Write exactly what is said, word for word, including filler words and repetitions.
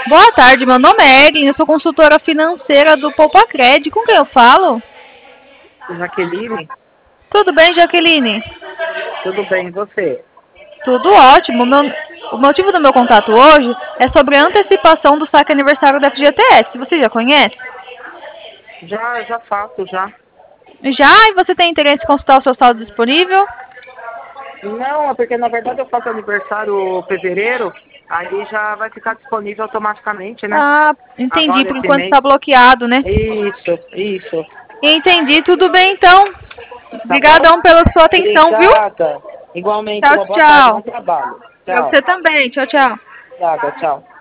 Boa tarde, meu nome é Evelyn, eu sou consultora financeira do Poupa Cred. Com quem eu falo? Jaqueline, Tudo bem, Jaqueline? tudo bem, e você? Tudo ótimo. Meu- o motivo do meu contato hoje é sobre a antecipação do saque aniversário da F G T S. Você já conhece? Já, já faço, já. Já? E você tem interesse em consultar o seu saldo disponível? Não, é porque na verdade eu faço aniversário em fevereiro, aí já vai ficar disponível automaticamente, né? Ah, entendi. Agora Por esse enquanto mês. está bloqueado, né? Isso, isso. Entendi. Tudo bem, então. Tá bom? Obrigadão pela sua atenção, viu? Obrigada. Igualmente, Tchau, uma boa tarde, bom tchau. trabalho. Pra Tchau. você também. Tchau, tchau. Obrigada, tchau.